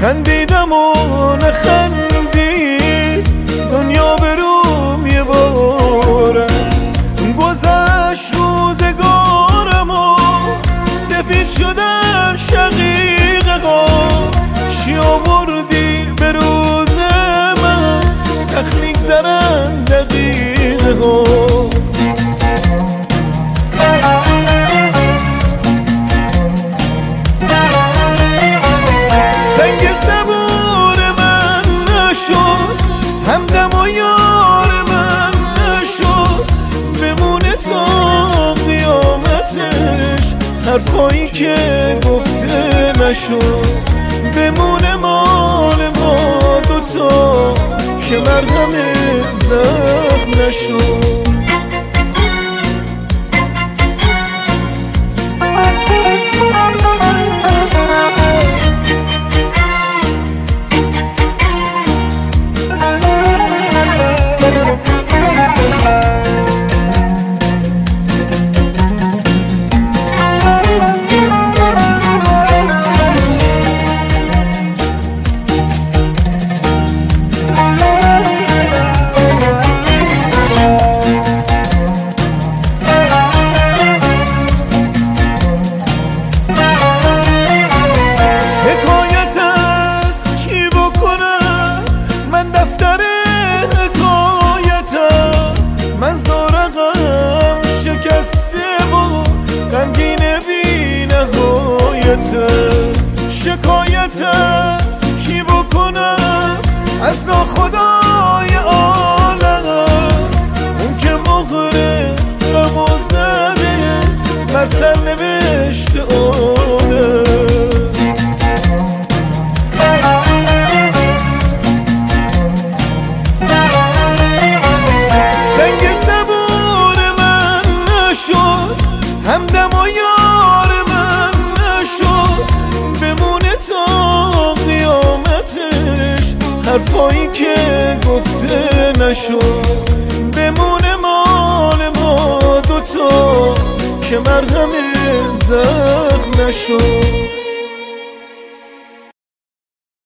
خندیدم و نخندید، دنیا بروم یه باره گذشت روزگارم و سفید شدن شقیقه ها. چی آوردی به روز من سخت میگذرن دقیقه ها. سنگ صبور من نشد، همدم و یار من نشد، بمونه تا قیامتش حرفایی که گفته نشد. بمونه مال ما دوتا که مرهم زخم نشد. من زارقم شکسته و غمگین بی نهایته. شکایت از کی بکنم؟ از ناخدای عالم، اون که مهره غم و زده بر سرنوشت آدم. همدم و یار من نشد، بمونه تا قیامتش حرفایی که گفته نشد. بمونه مال ما دوتا که مرهم زخم نشد.